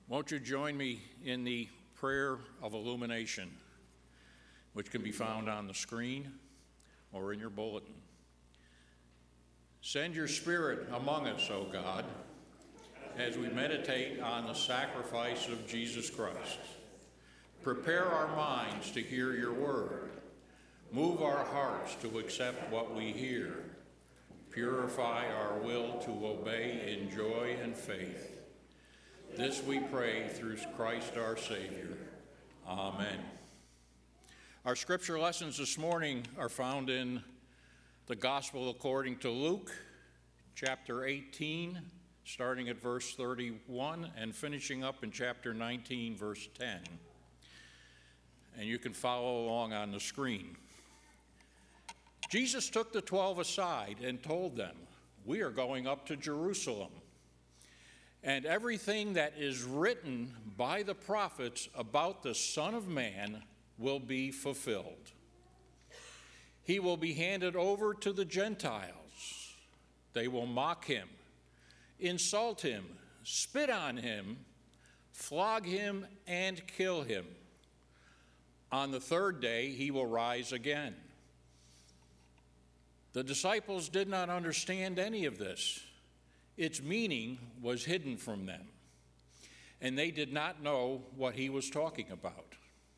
Won't you join me in the prayer of illumination, which can be found on the screen or in your bulletin. Send your Spirit among us, O God, as we meditate on the sacrifice of Jesus Christ. Prepare our minds to hear your word. Move our hearts to accept what we hear. Purify our will to obey in joy and faith. This we pray through Christ our Savior. Amen. Our scripture lessons this morning are found in the Gospel according to Luke, chapter 18, starting at verse 31 and finishing up in chapter 19, verse 10. And you can follow along on the screen. Jesus took the 12 aside and told them, "We are going up to Jerusalem, and everything that is written by the prophets about the Son of Man will be fulfilled. He will be handed over to the Gentiles. They will mock him, insult him, spit on him, flog him, and kill him. On the third day, he will rise again." The disciples did not understand any of this. Its meaning was hidden from them, and they did not know what he was talking about.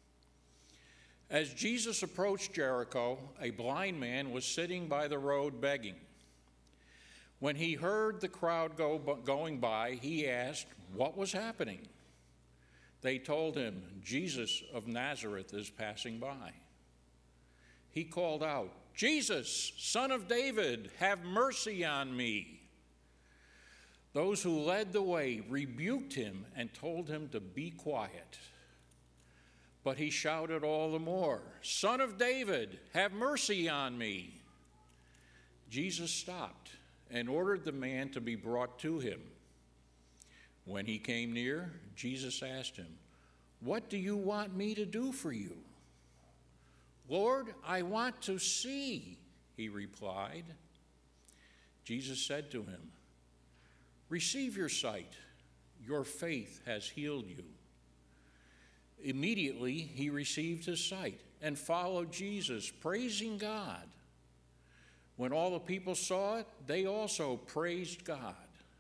As Jesus approached Jericho, a blind man was sitting by the road begging. When he heard the crowd going by, he asked what was happening. They told him, "Jesus of Nazareth is passing by." He called out, "Jesus, Son of David, have mercy on me." Those who led the way rebuked him and told him to be quiet. But he shouted all the more, "Son of David, have mercy on me." Jesus stopped and ordered the man to be brought to him. When he came near, Jesus asked him, "What do you want me to do for you?" "Lord, I want to see," he replied. Jesus said to him, "Receive your sight. Your faith has healed you." Immediately he received his sight and followed Jesus, praising God. When all the people saw it, they also praised God.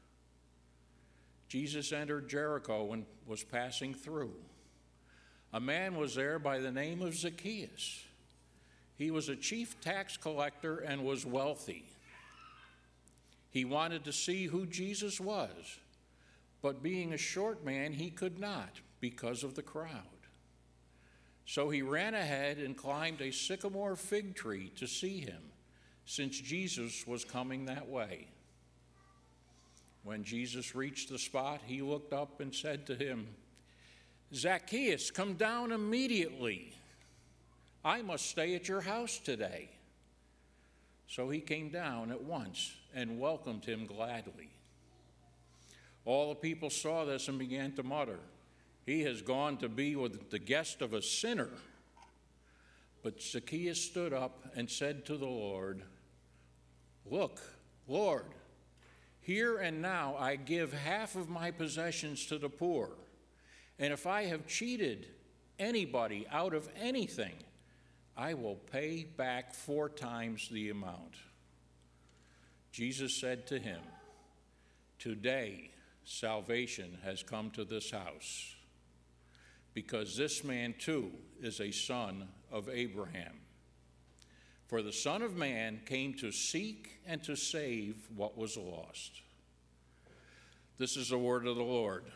Jesus entered Jericho and was passing through. A man was there by the name of Zacchaeus. He was a chief tax collector and was wealthy. He wanted to see who Jesus was, but being a short man, he could not because of the crowd. So he ran ahead and climbed a sycamore fig tree to see him, since Jesus was coming that way. When Jesus reached the spot, he looked up and said to him, "Zacchaeus, come down immediately. I must stay at your house today." So he came down at once and welcomed him gladly. All the people saw this and began to mutter, "He has gone to be with the guest of a sinner." But Zacchaeus stood up and said to the Lord, "Look, Lord, here and now I give half of my possessions to the poor, and if I have cheated anybody out of anything, I will pay back 4 times the amount." Jesus said to him, "Today salvation has come to this house, because this man too is a son of Abraham. For the Son of Man came to seek and to save what was lost." This is the word of the Lord.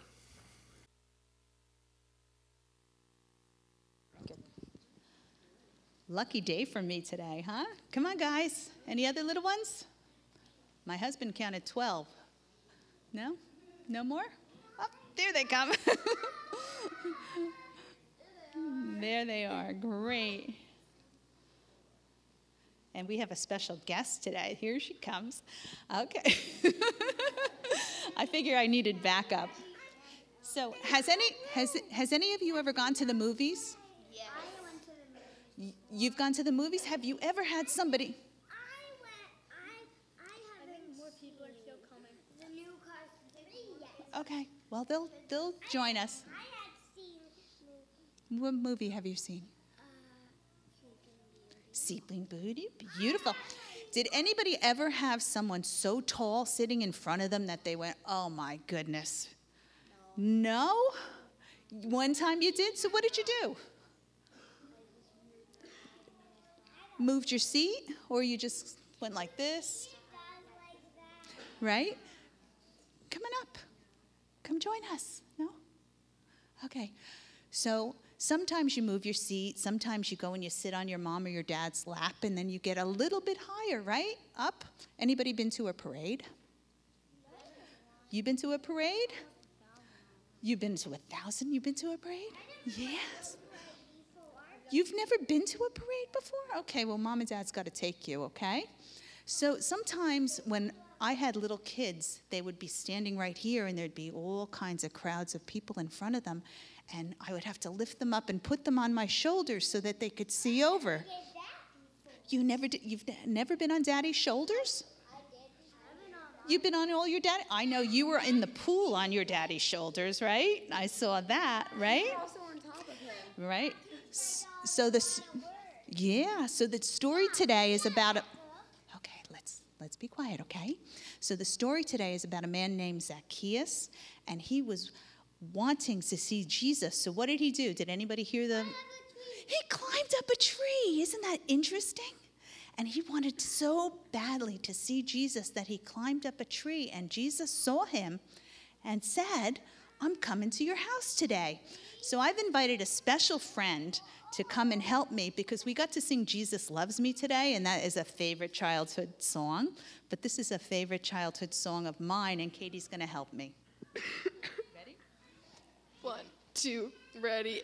Lucky day for me today, huh? Come on, guys. Any other little ones? My husband counted 12. No? No more? Oh, there they come. There they are. Great. And we have a special guest today. Here she comes. Okay. I figure I needed backup. So, has any of you ever gone to the movies? Yes. I went to the movies. You've gone to the movies? Have you ever had somebody? I think more people are still coming. The new Cars 3, yes. Okay. Well, they'll join us. I had seen movies. What movie have you seen? Sleeping Beauty. Beautiful. Did anybody ever have someone so tall sitting in front of them that they went, oh my goodness? No? One time you did? So what did you do? Moved your seat, or you just went like this? Right? Come on up. Come join us. No? Okay. So sometimes you move your seat. Sometimes you go and you sit on your mom or your dad's lap, and then you get a little bit higher, right? Up. Anybody been to a parade? You been to a parade? You've been to 1,000? You've been to a parade? Yes. You've never been to a parade before? Okay, well, mom and dad's got to take you, okay? So sometimes when I had little kids, they would be standing right here, and there'd be all kinds of crowds of people in front of them, and I would have to lift them up and put them on my shoulders so that they could see over. You've never been on Daddy's shoulders? You've been on all your daddy? I know you were in the pool on your daddy's shoulders, right? I saw that, right? You're also on top of him. Right? So the story today is about okay, let's be quiet, okay? So the story today is about a man named Zacchaeus, and he was wanting to see Jesus. So what did he do? Did anybody hear He climbed up a tree. Isn't that interesting? And he wanted so badly to see Jesus that he climbed up a tree, and Jesus saw him and said, I'm coming to your house today. So I've invited a special friend to come and help me because we got to sing Jesus Loves Me today, and that is a favorite childhood song. But this is a favorite childhood song of mine, and Katie's going to help me. Ready? 1, 2, ready.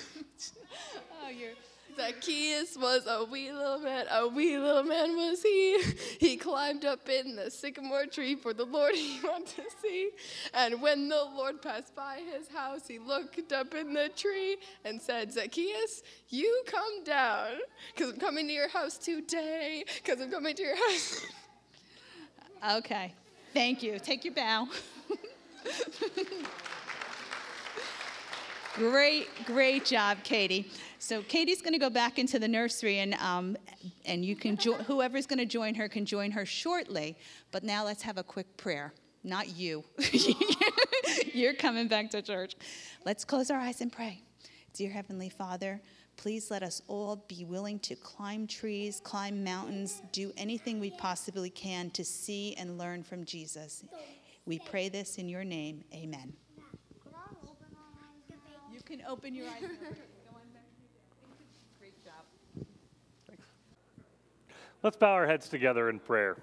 Oh, you're... Zacchaeus was a wee little man was he. He climbed up in the sycamore tree for the Lord he wanted to see. And when the Lord passed by his house, he looked up in the tree and said, Zacchaeus, you come down, because I'm coming to your house today, because I'm coming to your house. Okay, thank you. Take your bow. Great job, Katie. So Katie's going to go back into the nursery, and you can whoever's going to join her can join her shortly. But now let's have a quick prayer. Not you. You're coming back to church. Let's close our eyes and pray. Dear Heavenly Father, please let us all be willing to climb trees, climb mountains, do anything we possibly can to see and learn from Jesus. We pray this in your name. Amen. You can open your eyes. Great job. Thanks. Let's bow our heads together in prayer.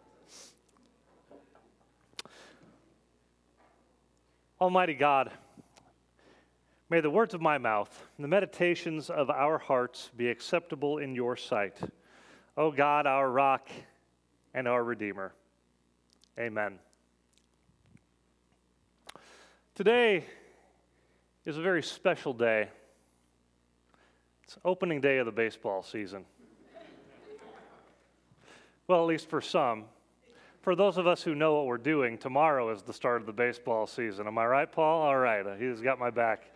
Almighty God, may the words of my mouth and the meditations of our hearts be acceptable in your sight. O God, our rock and our Redeemer. Amen. Today is a very special day. It's opening day of the baseball season. Well, at least for some. For those of us who know what we're doing, tomorrow is the start of the baseball season. Am I right, Paul? All right, he's got my back.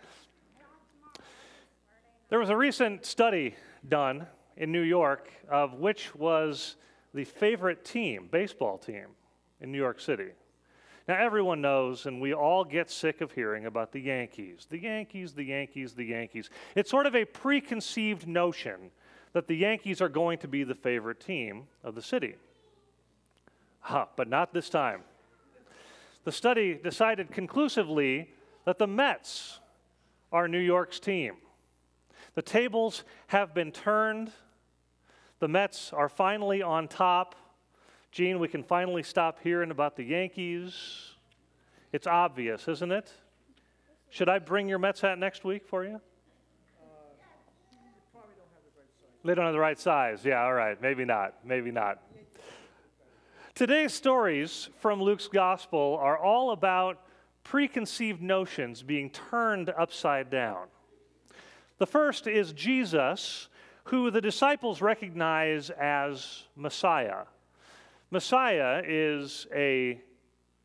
There was a recent study done in New York of which was the favorite team, baseball team, in New York City. Now, everyone knows, and we all get sick of hearing about the Yankees. The Yankees, the Yankees, the Yankees. It's sort of a preconceived notion that the Yankees are going to be the favorite team of the city. But not this time. The study decided conclusively that the Mets are New York's team. The tables have been turned. The Mets are finally on top. Gene, we can finally stop hearing about the Yankees. It's obvious, isn't it? Should I bring your Mets hat next week for you? Probably don't have the right size. They don't have the right size. Yeah, all right. Maybe not. Maybe not. Today's stories from Luke's gospel are all about preconceived notions being turned upside down. The first is Jesus, who the disciples recognize as Messiah. Messiah is a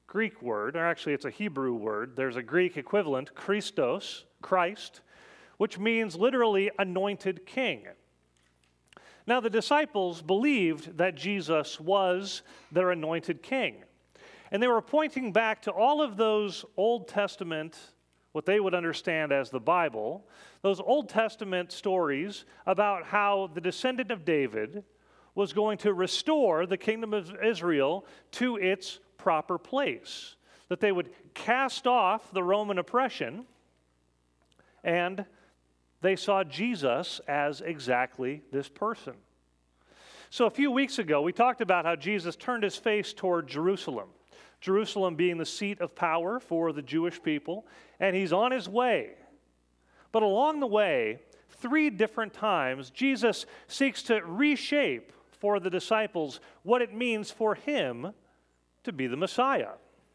Greek word, or actually it's a Hebrew word. There's a Greek equivalent, Christos, Christ, which means literally anointed king. Now, the disciples believed that Jesus was their anointed king. And they were pointing back to all of those Old Testament, what they would understand as the Bible, those Old Testament stories about how the descendant of David was going to restore the kingdom of Israel to its proper place, that they would cast off the Roman oppression, and they saw Jesus as exactly this person. So a few weeks ago, we talked about how Jesus turned his face toward Jerusalem, Jerusalem being the seat of power for the Jewish people, and he's on his way. But along the way, 3 different times, Jesus seeks to reshape for the disciples what it means for him to be the Messiah.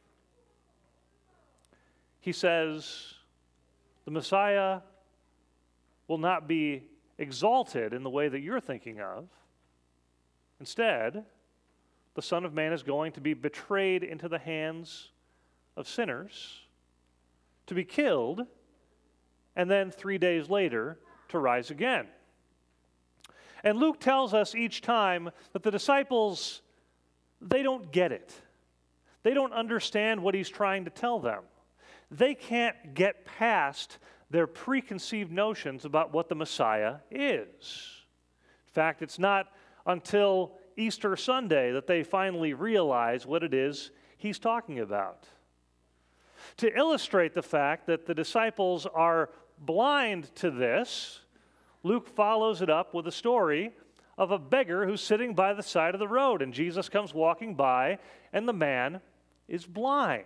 He says, the Messiah will not be exalted in the way that you're thinking of. Instead, the Son of Man is going to be betrayed into the hands of sinners, to be killed, and then 3 days later to rise again. And Luke tells us each time that the disciples, they don't get it. They don't understand what he's trying to tell them. They can't get past their preconceived notions about what the Messiah is. In fact, it's not until Easter Sunday that they finally realize what it is he's talking about. To illustrate the fact that the disciples are blind to this, Luke follows it up with a story of a beggar who's sitting by the side of the road, and Jesus comes walking by, and the man is blind.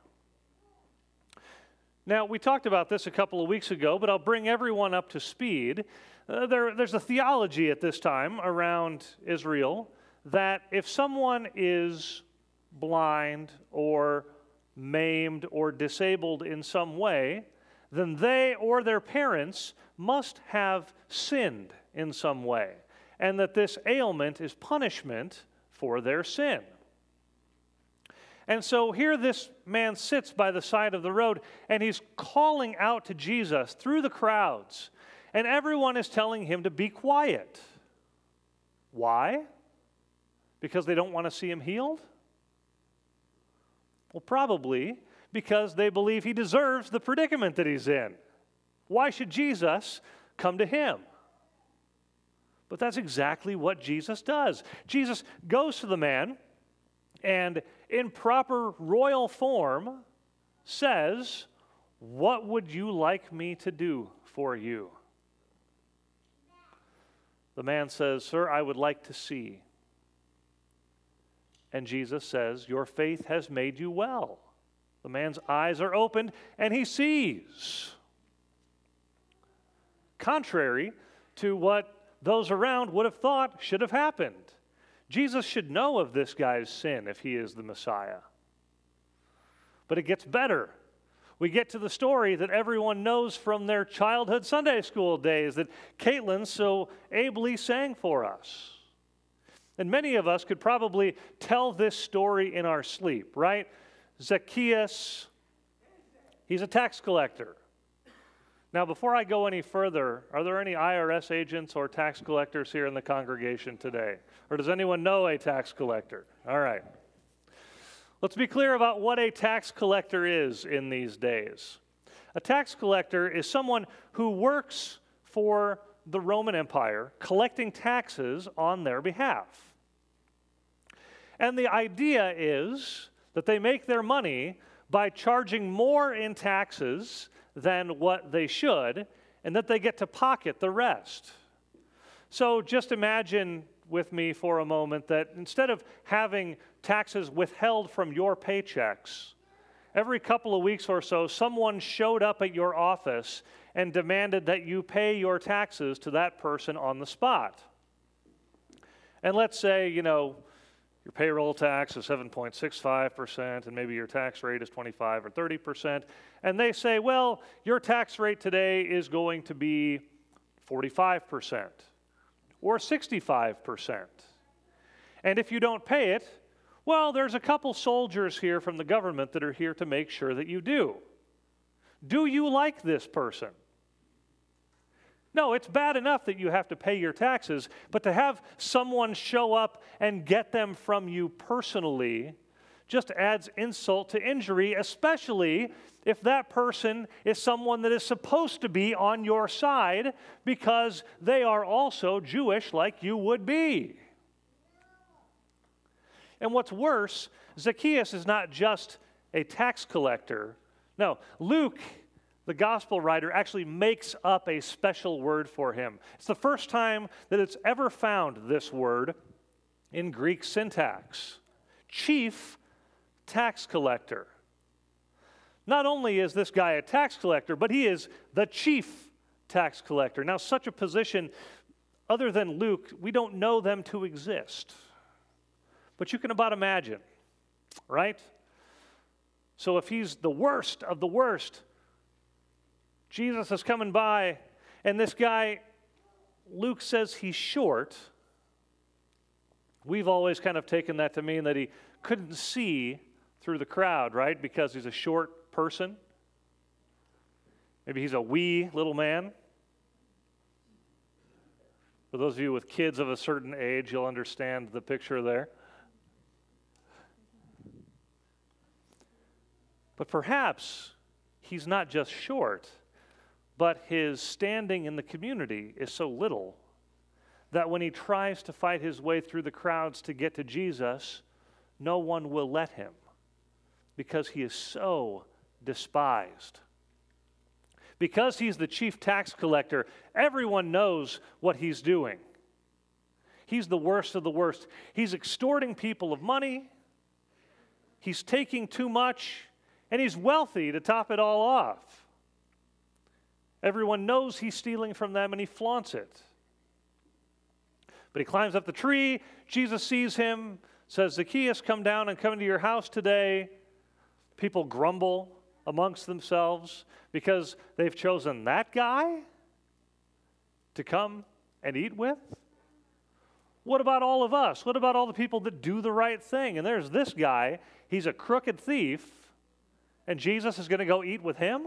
Now, we talked about this a couple of weeks ago, but I'll bring everyone up to speed. There's a theology at this time around Israel that if someone is blind or maimed or disabled in some way, then they or their parents must have sinned in some way, and that this ailment is punishment for their sin. And so here this man sits by the side of the road, and he's calling out to Jesus through the crowds, and everyone is telling him to be quiet. Why? Because they don't want to see him healed? Well, probably because they believe he deserves the predicament that he's in. Why should Jesus come to him? But that's exactly what Jesus does. Jesus goes to the man and in proper royal form says, "What would you like me to do for you?" The man says, "Sir, I would like to see." And Jesus says, "Your faith has made you well." The man's eyes are opened and he sees. Contrary to what those around would have thought should have happened. Jesus should know of this guy's sin if he is the Messiah. But it gets better. We get to the story that everyone knows from their childhood Sunday school days that Caitlin so ably sang for us. And many of us could probably tell this story in our sleep, right? Zacchaeus, he's a tax collector. Now, before I go any further, are there any IRS agents or tax collectors here in the congregation today? Or does anyone know a tax collector? All right. Let's be clear about what a tax collector is in these days. A tax collector is someone who works for the Roman Empire, collecting taxes on their behalf. And the idea is that they make their money by charging more in taxes than what they should, and that they get to pocket the rest. So just imagine with me for a moment that instead of having taxes withheld from your paychecks, every couple of weeks or so, someone showed up at your office and demanded that you pay your taxes to that person on the spot. And let's say, your payroll tax is 7.65%, and maybe your tax rate is 25 or 30%, and they say, well, your tax rate today is going to be 45% or 65%. And if you don't pay it, Well, there's a couple soldiers here from the government that are here to make sure that you do. Do you like this person? No, it's bad enough that you have to pay your taxes, but to have someone show up and get them from you personally just adds insult to injury, especially if that person is someone that is supposed to be on your side because they are also Jewish like you would be. And what's worse, Zacchaeus is not just a tax collector. No, Luke, the gospel writer, actually makes up a special word for him. It's the first time that it's ever found, this word, in Greek syntax. Chief tax collector. Not only is this guy a tax collector, but he is the chief tax collector. Now, such a position, other than Luke, we don't know them to exist. But you can about imagine, right? So if he's the worst of the worst, Jesus is coming by, and this guy, Luke says he's short. We've always kind of taken that to mean that he couldn't see through the crowd, right? Because he's a short person. Maybe he's a wee little man. For those of you with kids of a certain age, you'll understand the picture there. But perhaps he's not just short, but his standing in the community is so little that when he tries to fight his way through the crowds to get to Jesus, no one will let him because he is so despised. Because he's the chief tax collector, everyone knows what he's doing. He's the worst of the worst. He's extorting people of money. He's taking too much. And he's wealthy to top it all off. Everyone knows he's stealing from them and he flaunts it. But he climbs up the tree. Jesus sees him, says, Zacchaeus, come down and come into your house today. People grumble amongst themselves because they've chosen that guy to come and eat with. What about all of us? What about all the people that do the right thing? And there's this guy. He's a crooked thief. And Jesus is going to go eat with him?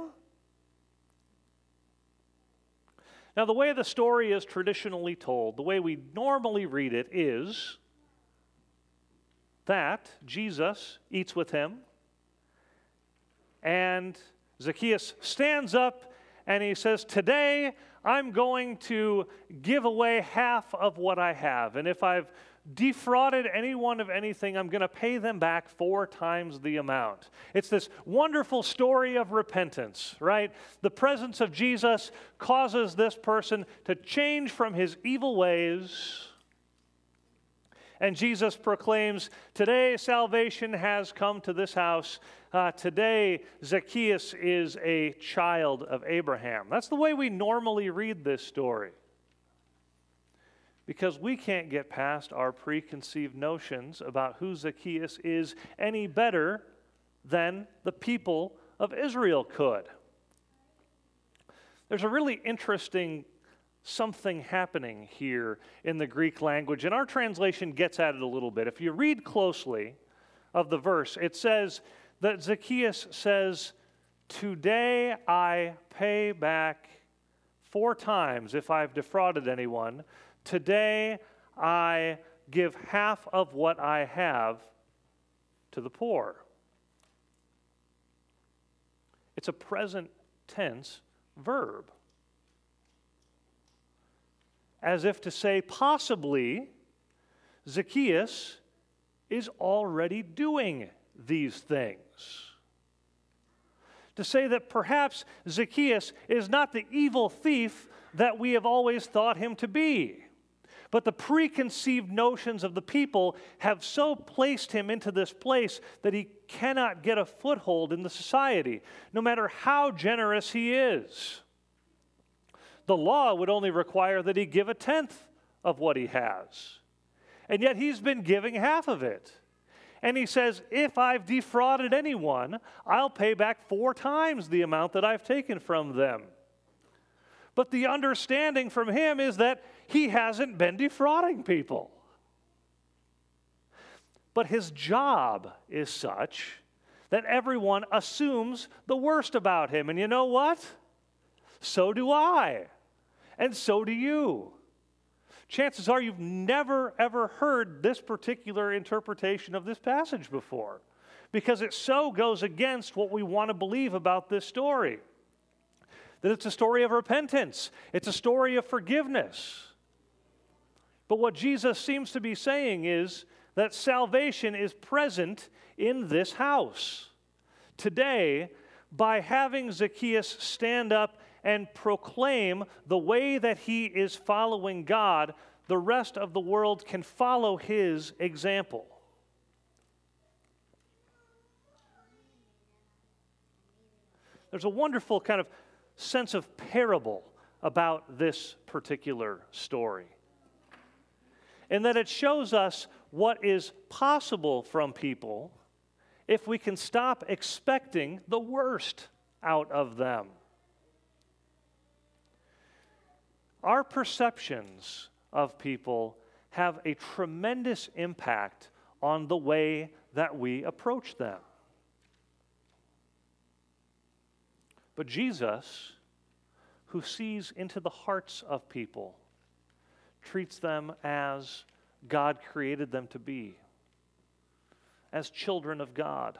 Now, the way the story is traditionally told, the way we normally read it is that Jesus eats with him, and Zacchaeus stands up and he says, today I'm going to give away half of what I have. And if I've defrauded anyone of anything, I'm going to pay them back 4 times the amount. It's this wonderful story of repentance, right? The presence of Jesus causes this person to change from his evil ways. And Jesus proclaims, today salvation has come to this house. Today Zacchaeus is a child of Abraham. That's the way we normally read this story. Because we can't get past our preconceived notions about who Zacchaeus is any better than the people of Israel could. There's a really interesting something happening here in the Greek language, and our translation gets at it a little bit. If you read closely of the verse, it says that Zacchaeus says, today I pay back 4 times if I've defrauded anyone. Today I give half of what I have to the poor. It's a present tense verb. As if to say, possibly, Zacchaeus is already doing these things. To say that perhaps Zacchaeus is not the evil thief that we have always thought him to be. But the preconceived notions of the people have so placed him into this place that he cannot get a foothold in the society, no matter how generous he is. The law would only require that he give 1/10 of what he has. And yet he's been giving half of it. And he says, if I've defrauded anyone, I'll pay back 4 times the amount that I've taken from them. But the understanding from him is that he hasn't been defrauding people. but his job is such that everyone assumes the worst about him. And you know what? So do I. And so do you. Chances are you've never, ever heard this particular interpretation of this passage before, because it so goes against what we want to believe about this story. That it's a story of repentance. It's a story of forgiveness. But what Jesus seems to be saying is that salvation is present in this house. Today, by having Zacchaeus stand up and proclaim the way that he is following God, the rest of the world can follow his example. There's a wonderful kind of sense of parable about this particular story, in that it shows us what is possible from people if we can stop expecting the worst out of them. Our perceptions of people have a tremendous impact on the way that we approach them. But Jesus, who sees into the hearts of people, treats them as God created them to be, as children of God.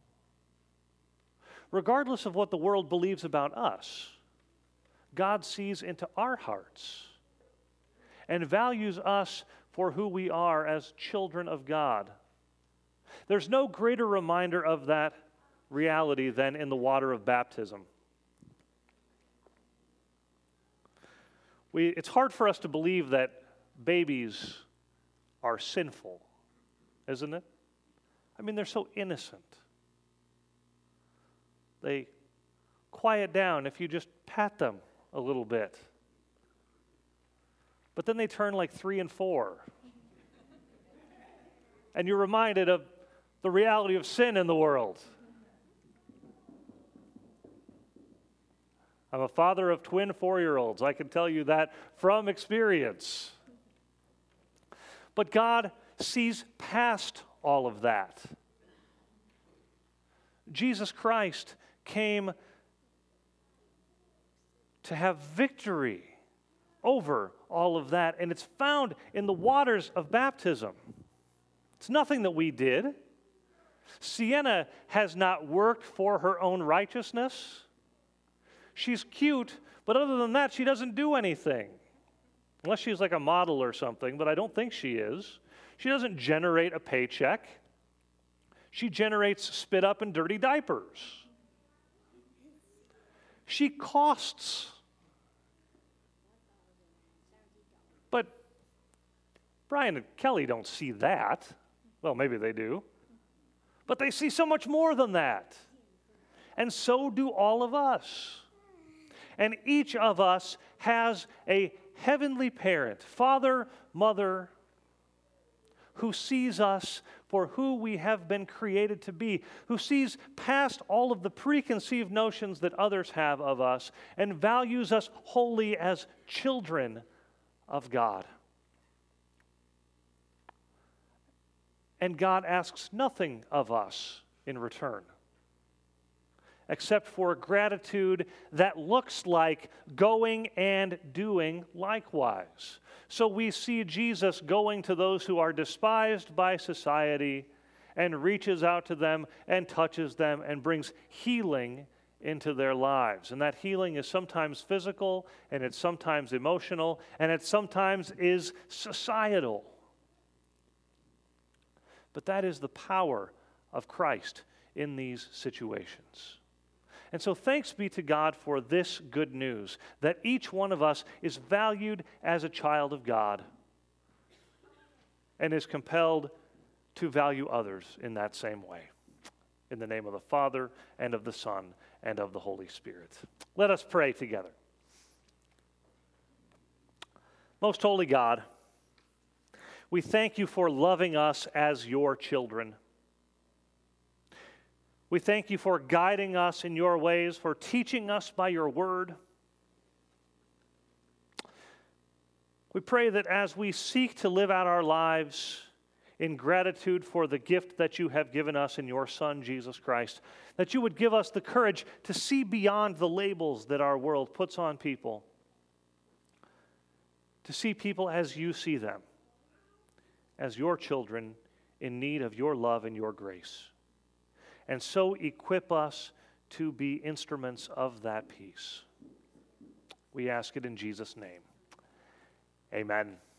Regardless of what the world believes about us, God sees into our hearts and values us for who we are as children of God. There's no greater reminder of that reality than in the water of baptism. It's hard for us to believe that babies are sinful, isn't it? I mean, they're so innocent. They quiet down if you just pat them a little bit. But then they turn like 3 and 4. And you're reminded of the reality of sin in the world. I'm a father of twin 4-year-olds. I can tell you that from experience. But God sees past all of that. Jesus Christ came to have victory over all of that, and it's found in the waters of baptism. It's nothing that we did. Sienna has not worked for her own righteousness. She's cute, but other than that, she doesn't do anything. Unless she's like a model or something, but I don't think she is. She doesn't generate a paycheck. She generates spit up and dirty diapers. She costs. But Brian and Kelly don't see that. Well, maybe they do. But they see so much more than that. And so do all of us. And each of us has a heavenly parent, father, mother, who sees us for who we have been created to be, who sees past all of the preconceived notions that others have of us and values us wholly as children of God. And God asks nothing of us in return, except for gratitude that looks like going and doing likewise. So we see Jesus going to those who are despised by society and reaches out to them and touches them and brings healing into their lives. And that healing is sometimes physical, and it's sometimes emotional, and it sometimes is societal. But that is the power of Christ in these situations. And so thanks be to God for this good news, that each one of us is valued as a child of God and is compelled to value others in that same way. In the name of the Father, and of the Son, and of the Holy Spirit. Let us pray together. Most holy God, we thank you for loving us as your children. We thank you for guiding us in your ways, for teaching us by your word. We pray that as we seek to live out our lives in gratitude for the gift that you have given us in your Son, Jesus Christ, that you would give us the courage to see beyond the labels that our world puts on people, to see people as you see them, as your children in need of your love and your grace. And so equip us to be instruments of that peace. We ask it in Jesus' name. Amen.